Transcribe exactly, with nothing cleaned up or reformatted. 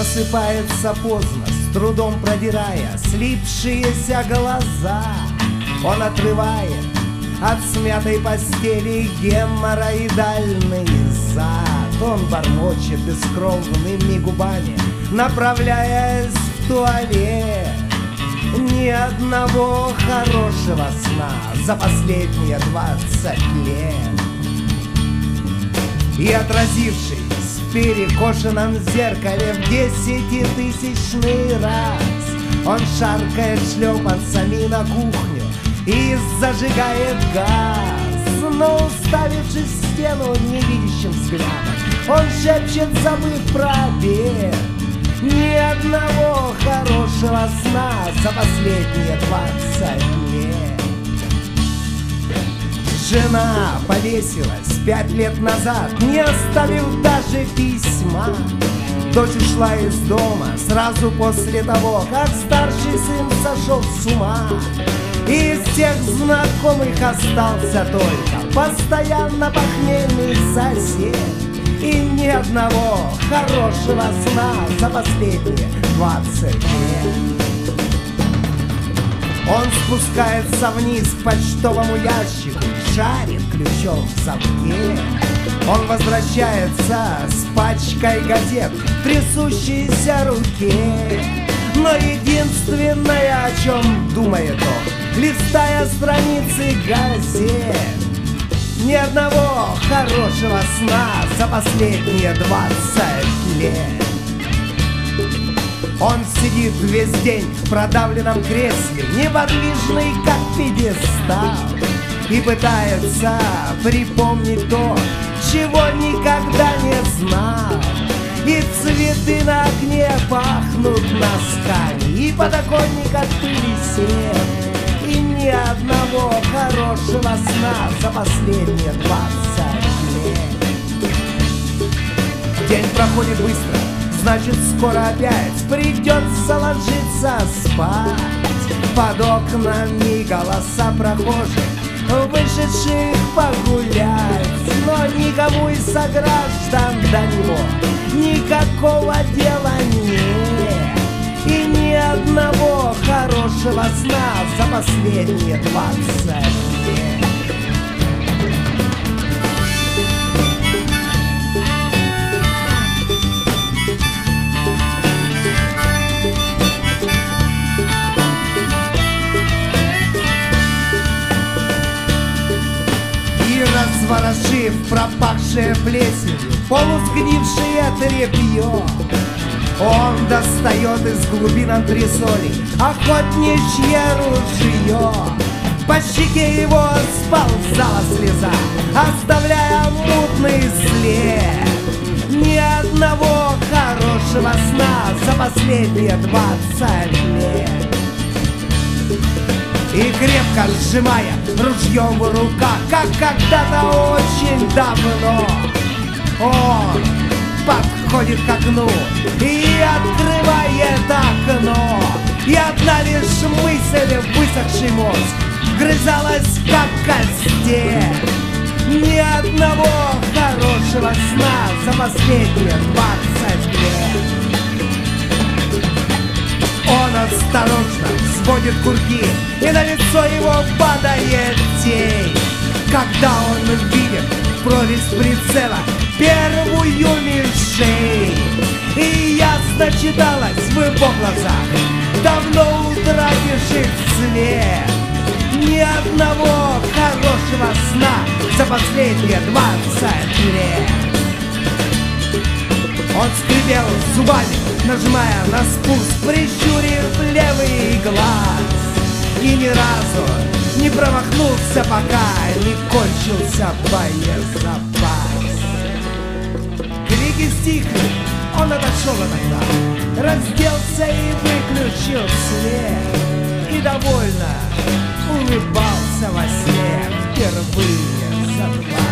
просыпается поздно, с трудом продирая слипшиеся глаза. Он отрывает от смятой постели геморроидальный зад. Он бормочет бескровными губами, направляясь в туалет. Ни одного хорошего сна за последние двадцать лет. И отразившись в перекошенном зеркале в десятитысячный раз, он шаркает шлепанцами на кухню и зажигает газ. Но уставившись в стену невидящим взглядом, он шепчет, забыв про обед: ни одного хорошего сна за последние двадцать лет. Жена повесилась пять лет назад, не оставив даже письма. Дочь ушла из дома сразу после того, как старший сын сошел с ума. И из всех знакомых остался только постоянно похмельный сосед. И ни одного хорошего сна за последние двадцать лет. Он спускается вниз к почтовому ящику, шарит ключом в замке. Он возвращается с пачкой газет в трясущейся руке. Но единственное, о чем думает он, листая страницы газет: ни одного хорошего сна за последние двадцать лет. Он сидит весь день в продавленном кресле, неподвижный, как пьедестал, и пытается припомнить то, чего никогда не знал. И цветы на окне пахнут носками, и подоконник от пыли сел. И ни одного хорошего сна за последние двадцать лет. День проходит быстро, значит, скоро опять придется ложиться спать. Под окнами голоса прохожих, вышедших погулять. Но никому из сограждан до него никакого дела нет. И ни одного хорошего сна за последние двадцать лет. Разворошив пропахшее плесенью полусгнившее тряпье, он достает из глубин антресолей охотничье ружье. По щеке его сползала слеза, оставляя мутный след. Ни одного хорошего сна за последние двадцать лет. И крепко сжимая ружьем в руках, как когда-то очень давно, он подходит к окну и открывает окно. И одна лишь мысль, высохший мозг, вгрызалась как костер. Ни одного хорошего сна за последние двадцать лет. Он осторожно сводит курки, и на лицо его падает тень, когда он видит в прорезь прицела первую мишень. И ясно читалось в его глазах, давно утративших цвет: ни одного хорошего сна за последние двадцать лет. Он скрипел зубами, нажимая на спуск, прищурив левый глаз, и ни разу не промахнулся, пока не кончился боезапас. Крики стихли, он отошел иногда, разделся и выключил свет, и довольно улыбался во сне впервые за два.